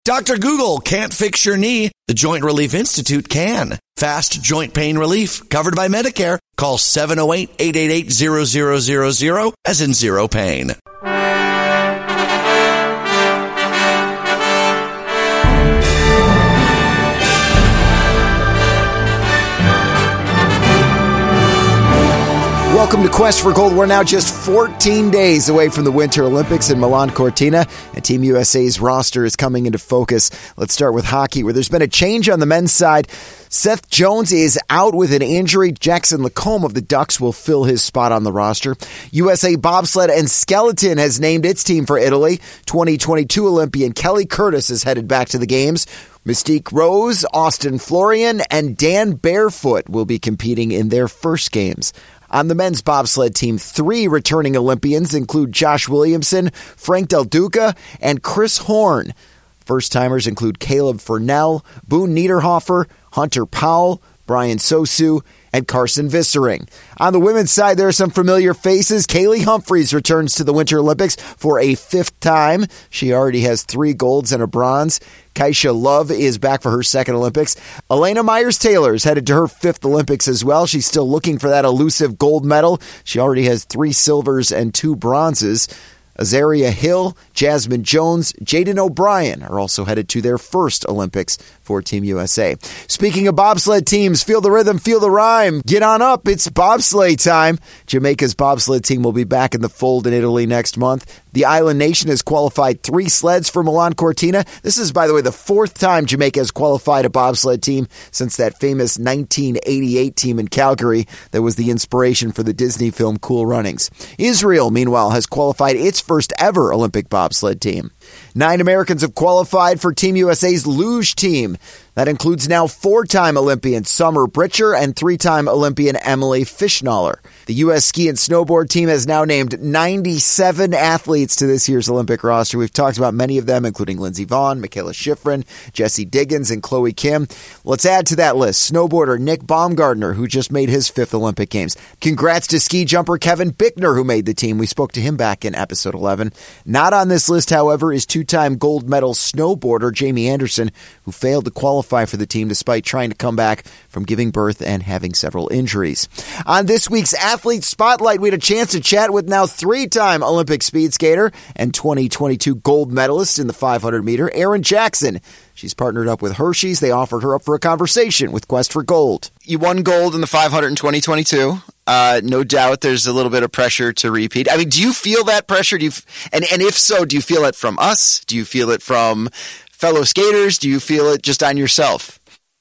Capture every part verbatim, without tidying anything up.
Doctor Google can't fix your knee. The Joint Relief Institute can. Fast joint pain relief covered by Medicare. Call seven oh eight, eight eight eight, zero zero zero zero as in zero pain. Welcome to Quest for Gold. We're now just fourteen days away from the Winter Olympics in Milan Cortina, and Team U S A's roster is coming into focus. Let's start with hockey, where there's been a change on the men's side. Seth Jones is out with an injury. Jackson Lacombe of the Ducks will fill his spot on the roster. U S A Bobsled and Skeleton has named its team for Italy. twenty twenty-two Olympian Kelly Curtis is headed back to the games. Mystique Rose, Austin Florian, and Dan Barefoot will be competing in their first games. On the men's bobsled team, three returning Olympians include Josh Williamson, Frank Del Duca, and Chris Horn. First-timers include Caleb Furnell, Boone Niederhofer, Hunter Powell, Brian Sosu, and Carson Vissering. On the women's side, there are some familiar faces. Kaylee Humphreys returns to the Winter Olympics for a fifth time. She already has three golds and a bronze. Kaisha Love is back for her second Olympics. Elena Myers-Taylor is headed to her fifth Olympics as well. She's still looking for that elusive gold medal. She already has three silvers and two bronzes. Azaria Hill, Jasmine Jones, Jaden O'Brien are also headed to their first Olympics for Team U S A. Speaking of bobsled teams, feel the rhythm, feel the rhyme. Get on up, it's bobsleigh time. Jamaica's bobsled team will be back in the fold in Italy next month. The island nation has qualified three sleds for Milan Cortina. This is, by the way, the fourth time Jamaica has qualified a bobsled team since that famous nineteen eighty-eight team in Calgary that was the inspiration for the Disney film Cool Runnings. Israel, meanwhile, has qualified its first ever Olympic bobsled team. Nine Americans have qualified for Team U S A's luge team. That includes now four-time Olympian Summer Britcher and three-time Olympian Emily Fischnaller. The U S ski and snowboard team has now named ninety-seven athletes to this year's Olympic roster. We've talked about many of them, including Lindsey Vonn, Michaela Schifrin, Jessie Diggins, and Chloe Kim. Let's add to that list snowboarder Nick Baumgardner, who just made his fifth Olympic Games. Congrats to ski jumper Kevin Bickner, who made the team. We spoke to him back in episode eleven. Not on this list, however, is two-time gold medal snowboarder Jamie Anderson, who failed to qualify for the team despite trying to come back from giving birth and having several injuries. On this week's Athlete Spotlight, we had a chance to chat with now three-time Olympic speed skater and twenty twenty-two gold medalist in the five hundred meter, Erin Jackson. She's partnered up with Hershey's. They offered her up for a conversation with Quest for Gold. You won gold in the five hundred in twenty twenty-two. Uh, no doubt there's a little bit of pressure to repeat. I mean, do you feel that pressure? Do you, and, and if so, do you feel it from us? Do you feel it from fellow skaters? Do you feel it just on yourself?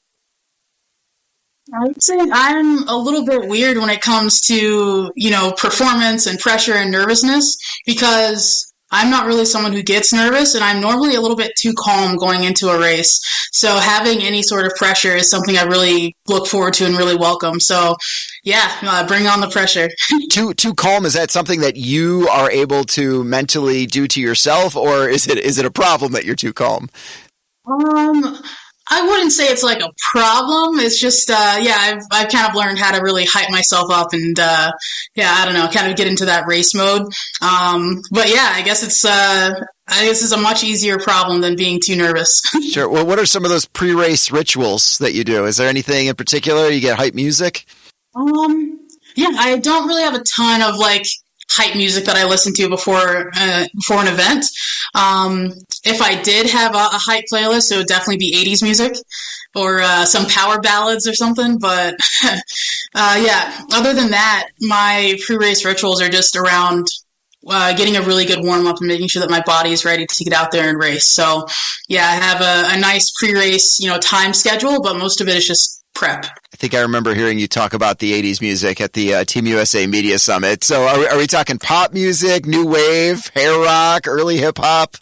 I would say I'm a little bit weird when it comes to, you know, performance and pressure and nervousness, because I'm not really someone who gets nervous, and I'm normally a little bit too calm going into a race. So having any sort of pressure is something I really look forward to and really welcome. So yeah, uh, bring on the pressure. too too calm, is that something that you are able to mentally do to yourself, or is it is it a problem that you're too calm? Um, I wouldn't say it's like a problem. It's just, uh, yeah, I've, I've kind of learned how to really hype myself up and, uh, yeah, I don't know, kind of get into that race mode. Um, but yeah, I guess it's, uh, I guess it's a much easier problem than being too nervous. Sure. Well, what are some of those pre-race rituals that you do? Is there anything in particular? You get hype music? Um, yeah, I don't really have a ton of like hype music that I listen to before uh, before an event. Um, if I did have a, a hype playlist, it would definitely be eighties music or uh, some power ballads or something. But uh, yeah, other than that, my pre-race rituals are just around uh, getting a really good warm-up and making sure that my body is ready to get out there and race. So yeah, I have a, a nice pre-race, you know, time schedule, but most of it is just prep. I think I remember hearing you talk about the eighties music at the uh, Team U S A Media Summit. So are we, are we talking pop music, new wave, hair rock, early hip hop?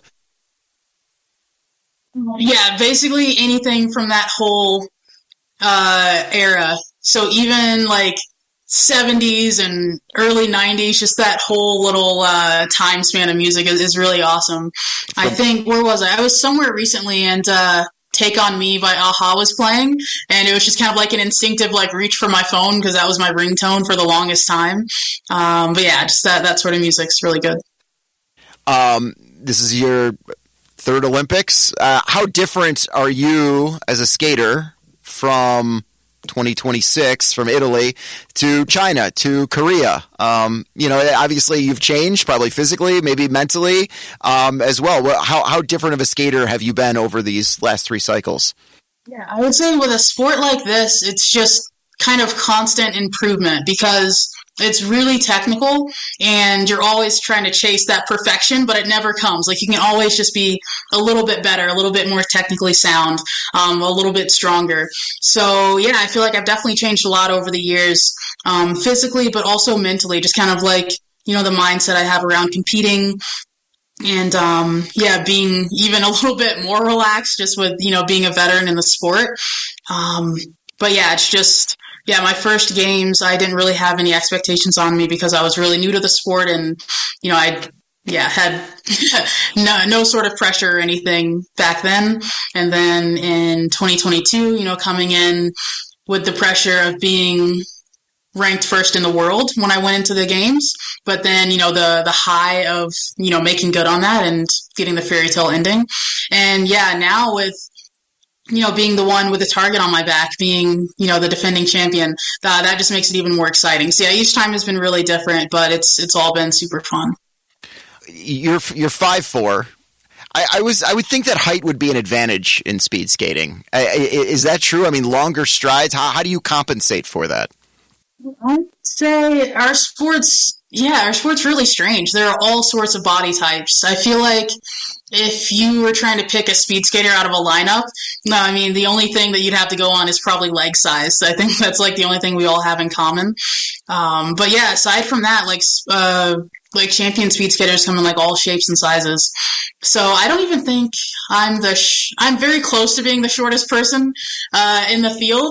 Yeah, basically anything from that whole uh, era. So even like seventies and early nineties, just that whole little uh, time span of music is, is really awesome. I think, where was I? I was somewhere recently and uh, Take On Me by a-ha was playing, and it was just kind of like an instinctive like reach for my phone because that was my ringtone for the longest time. Um, but yeah, just that, that sort of music's really good. Um, this is your third Olympics. Uh, how different are you as a skater from twenty twenty-six, from Italy to China to Korea? Um, you know, obviously you've changed, probably physically, maybe mentally um, as well. How, how different of a skater have you been over these last three cycles? Yeah, I would say with a sport like this, it's just kind of constant improvement because it's really technical and you're always trying to chase that perfection, but it never comes. Like you can always just be a little bit better, a little bit more technically sound, um, a little bit stronger. So yeah, I feel like I've definitely changed a lot over the years, um, physically, but also mentally, just kind of like, you know, the mindset I have around competing and, um, yeah, being even a little bit more relaxed just with, you know, being a veteran in the sport. Um, but yeah, it's just, Yeah, my first games, I didn't really have any expectations on me because I was really new to the sport and, you know, I, yeah, had no, no sort of pressure or anything back then. And then in twenty twenty-two, you know, coming in with the pressure of being ranked first in the world when I went into the games, but then, you know, the, the high of, you know, making good on that and getting the fairy tale ending. And yeah, now with, you know, being the one with the target on my back, being, you know, the defending champion, that, that just makes it even more exciting. So yeah, each time has been really different, but it's, it's all been super fun. You're, you're five four. I, I was, I would think that height would be an advantage in speed skating. I, I, is that true? I mean, longer strides, how, how do you compensate for that? I'd say our sports, yeah, our sport's really strange. There are all sorts of body types. I feel like if you were trying to pick a speed skater out of a lineup, no, I mean, the only thing that you'd have to go on is probably leg size. I think that's like the only thing we all have in common. Um, but yeah, aside from that, like, uh, like champion speed skaters come in like all shapes and sizes. So I don't even think I'm the, sh- I'm very close to being the shortest person, uh, in the field.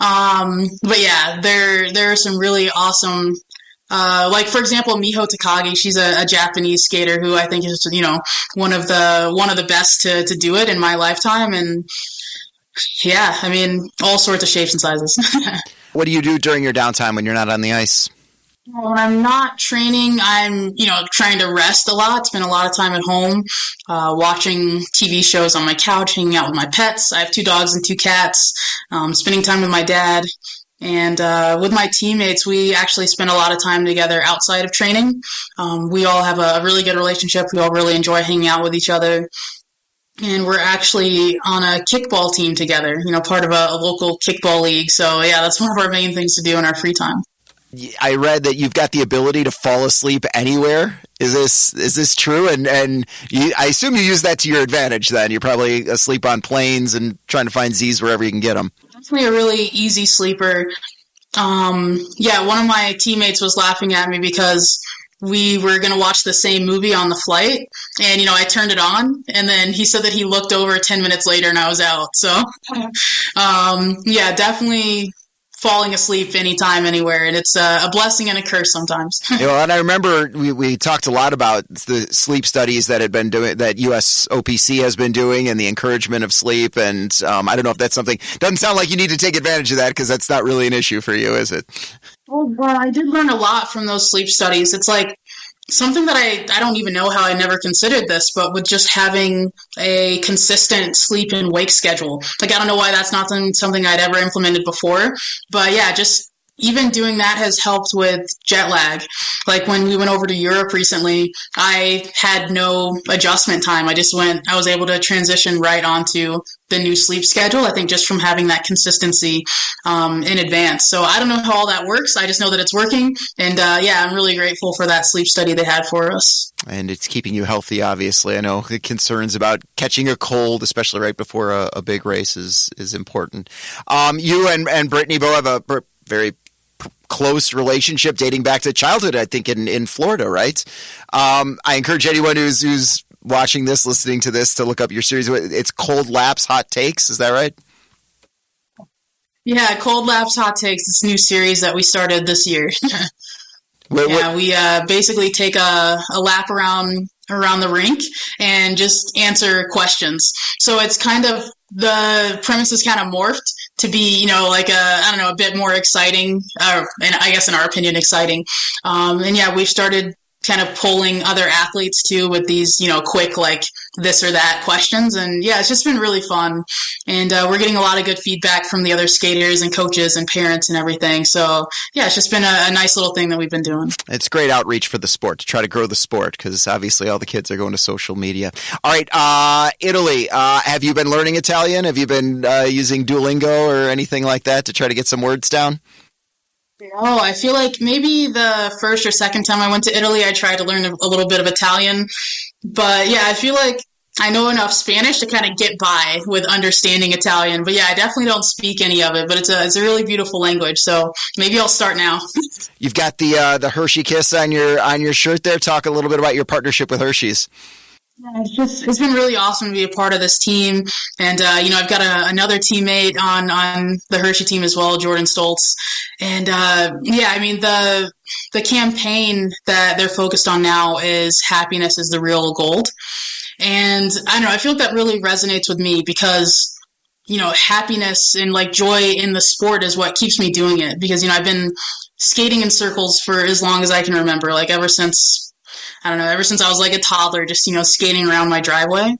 Um, but yeah, there, there are some really awesome, Uh, like, for example, Miho Takagi, she's a, a Japanese skater who I think is, you know, one of the, one of the best to, to do it in my lifetime. And yeah, I mean, all sorts of shapes and sizes. What do you do during your downtime when you're not on the ice? When I'm not training, I'm, you know, trying to rest a lot, spend a lot of time at home, uh, watching T V shows on my couch, hanging out with my pets. I have two dogs and two cats, um, spending time with my dad. And uh, with my teammates, we actually spend a lot of time together outside of training. Um, we all have a really good relationship. We all really enjoy hanging out with each other. And we're actually on a kickball team together, you know, part of a, a local kickball league. So, yeah, that's one of our main things to do in our free time. I read that you've got the ability to fall asleep anywhere. Is this is this true? And and you, I assume you use that to your advantage then. You're probably asleep on planes and trying to find Z's wherever you can get them. Definitely a really easy sleeper. Um, yeah, one of my teammates was laughing at me because we were going to watch the same movie on the flight. And, you know, I turned it on. And then he said that he looked over ten minutes later and I was out. So, um, yeah, definitely falling asleep anytime, anywhere. And it's a, a blessing and a curse sometimes. You know, and I remember we, we talked a lot about the sleep studies that had been doing, that U S O P C has been doing, and the encouragement of sleep. And um, I don't know if that's something, doesn't sound like you need to take advantage of that because that's not really an issue for you, is it? Well, well, I did learn a lot from those sleep studies. It's like something that I, I don't even know how I never considered this, but with just having a consistent sleep and wake schedule. Like, I don't know why that's not something I'd ever implemented before, but yeah, just even doing that has helped with jet lag. Like when we went over to Europe recently, I had no adjustment time. I just went, I was able to transition right onto the new sleep schedule, I think just from having that consistency um, in advance. So I don't know how all that works. I just know that it's working. And uh, yeah, I'm really grateful for that sleep study they had for us. And it's keeping you healthy, obviously. I know the concerns about catching a cold, especially right before a, a big race, is is important. Um, you and, and Brittany Bowe have a very close relationship dating back to childhood, I think, in, in Florida, right? Um, I encourage anyone who's who's watching this, listening to this, to look up your series. It's Cold Laps, Hot Takes. Is that right? Yeah, Cold Laps, Hot Takes. This new series that we started this year. What, yeah, what? we uh, basically take a, a lap around around the rink and just answer questions. So it's kind of, the premise is kind of morphed to be, you know, like a, I don't know, a bit more exciting, uh, and I guess in our opinion, exciting. Um, and yeah, we've started kind of polling other athletes too with these, you know, quick like this or that questions. And yeah, it's just been really fun. And uh, we're getting a lot of good feedback from the other skaters and coaches and parents and everything. So yeah, it's just been a, a nice little thing that we've been doing. It's great outreach for the sport to try to grow the sport, because obviously all the kids are going to social media. All right, uh, Italy, uh, have you been learning Italian? Have you been uh, using Duolingo or anything like that to try to get some words down? Oh, I feel like maybe the first or second time I went to Italy, I tried to learn a, a little bit of Italian. But yeah, I feel like I know enough Spanish to kind of get by with understanding Italian. But yeah, I definitely don't speak any of it. But it's a it's a really beautiful language. So maybe I'll start now. You've got the uh, the Hershey kiss on your on your shirt there. Talk a little bit about your partnership with Hershey's. Yeah, it's just it's been really awesome to be a part of this team, and uh, you know I've got a, another teammate on on the Hershey team as well, Jordan Stoltz, and uh, yeah, I mean the the campaign that they're focused on now is happiness is the real gold, and I don't know, I feel like that really resonates with me because you know happiness and like joy in the sport is what keeps me doing it, because you know I've been skating in circles for as long as I can remember, like ever since. I don't know, ever since I was like a toddler, just, you know, skating around my driveway.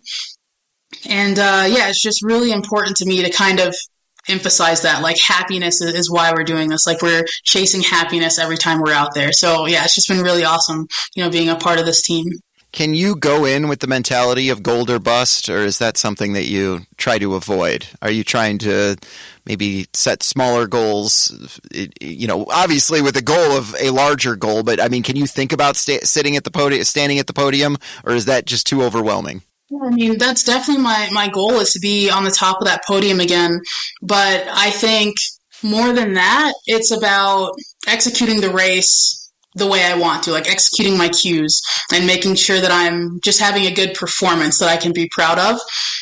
And, uh, yeah, it's just really important to me to kind of emphasize that, like, happiness is, is why we're doing this. Like, we're chasing happiness every time we're out there. So, yeah, it's just been really awesome, you know, being a part of this team. Can you go in with the mentality of gold or bust, or is that something that you try to avoid? Are you trying to maybe set smaller goals, you know, obviously with the goal of a larger goal, but I mean, can you think about sta- sitting at the podium, standing at the podium, or is that just too overwhelming? I mean, that's definitely my, my goal is to be on the top of that podium again. But I think more than that, it's about executing the race the way I want to, like executing my cues and making sure that I'm just having a good performance that I can be proud of.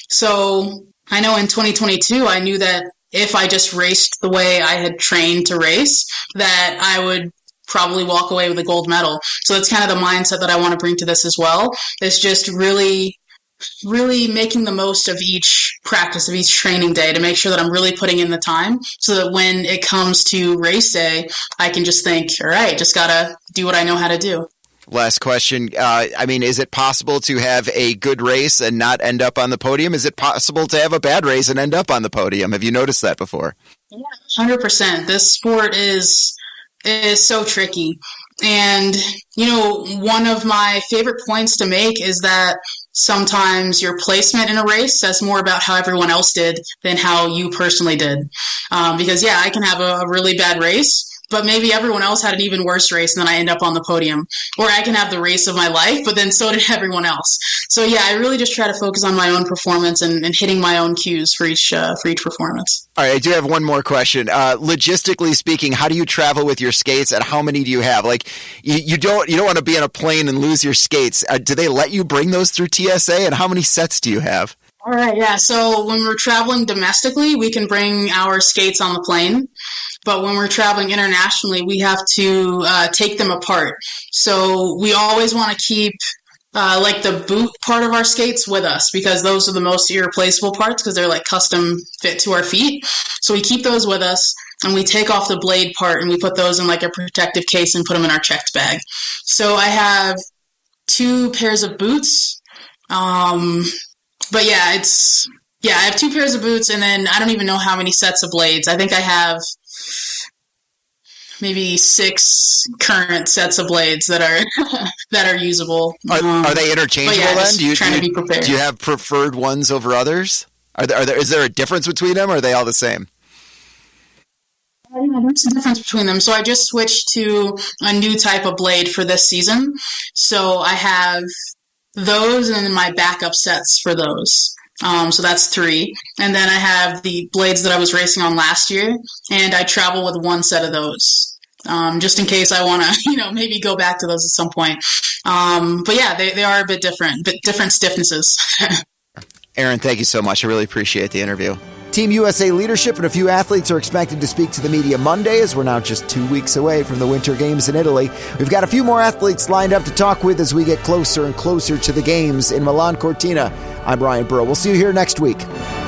So I know in twenty twenty-two, I knew that if I just raced the way I had trained to race, that I would probably walk away with a gold medal. So that's kind of the mindset that I want to bring to this as well. It's just really, really making the most of each practice, of each training day to make sure that I'm really putting in the time so that when it comes to race day, I can just think, all right, just got to do what I know how to do. Last question. Uh, I mean, is it possible to have a good race and not end up on the podium? Is it possible to have a bad race and end up on the podium? Have you noticed that before? Yeah, one hundred percent. This sport is is so tricky. And, you know, one of my favorite points to make is that sometimes your placement in a race says more about how everyone else did than how you personally did. Um, because, yeah, I can have a, a really bad race, but maybe everyone else had an even worse race and then I end up on the podium. Or I can have the race of my life, but then so did everyone else. So, yeah, I really just try to focus on my own performance and, and hitting my own cues for each uh, for each performance. All right, I do have one more question. Uh, logistically speaking, how do you travel with your skates, and how many do you have? Like, you, you don't you don't want to be on a plane and lose your skates. Uh, do they let you bring those through T S A, and how many sets do you have? All right, yeah. So when we're traveling domestically, we can bring our skates on the plane. But when we're traveling internationally, we have to uh, take them apart. So we always want to keep uh, like the boot part of our skates with us, because those are the most irreplaceable parts because they're like custom fit to our feet. So we keep those with us and we take off the blade part and we put those in like a protective case and put them in our checked bag. So I have two pairs of boots. Um, but yeah, it's, yeah, I have two pairs of boots and then I don't even know how many sets of blades. I think I have maybe six current sets of blades that are that are usable. Are, um, are they interchangeable yeah, then? Do you, trying do, to you, be prepared. do you have preferred ones over others? Are there, are there, is there a difference between them, or are they all the same? Yeah, there's a difference between them. So I just switched to a new type of blade for this season. So I have those and then my backup sets for those. Um, so that's three. And then I have the blades that I was racing on last year, and I travel with one set of those. Um, just in case I want to, you know, maybe go back to those at some point. Um, but yeah, they, they are a bit different, but different stiffnesses. Aaron, thank you so much. I really appreciate the interview. Team U S A leadership and a few athletes are expected to speak to the media Monday, as we're now just two weeks away from the Winter Games in Italy. We've got a few more athletes lined up to talk with as we get closer and closer to the games in Milan Cortina. I'm Ryan Burrow. We'll see you here next week.